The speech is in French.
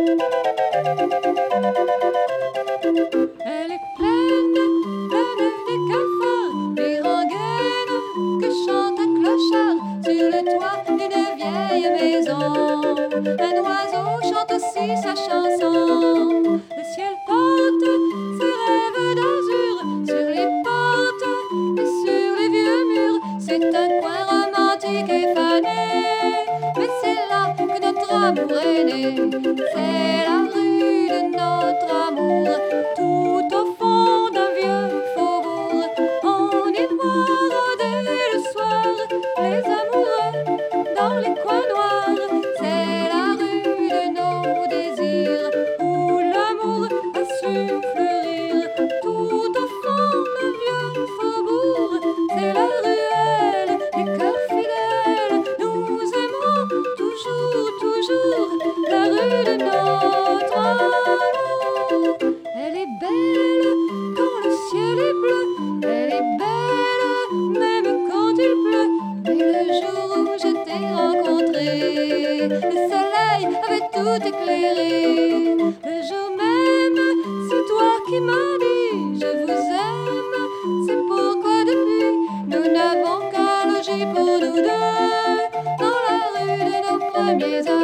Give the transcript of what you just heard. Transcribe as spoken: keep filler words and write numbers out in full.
Elle est pleine, pleine de cafards, des rengaines que chante un clochard sur le toit d'une vieille maison. Un oiseau chante aussi sa chanson. Le ciel porte ses rêves d'azur sur les portes et sur les vieux murs. C'est un coin romantique et fané, mais c'est là que notre amour est né. C'est la rue de notre amour, tout au fond d'un vieux faubourg. On y voit rôder le soir les amoureux dans les coins noirs. C'est la rue de nos désirs où l'amour a su fleurir. Tout au fond d'un vieux faubourg, c'est la ruelle des cœurs fidèles. Nous aimerons toujours, toujours la rue de notre amour. Elle est belle quand le ciel est bleu, elle est belle même quand il pleut. Mais le jour où je t'ai rencontré, le soleil avait tout éclairé. Le jour même, c'est toi qui m'as dit je vous aime. C'est pourquoi depuis, nous n'avons qu'à loger pour nous deux dans la rue de nos premiers amours.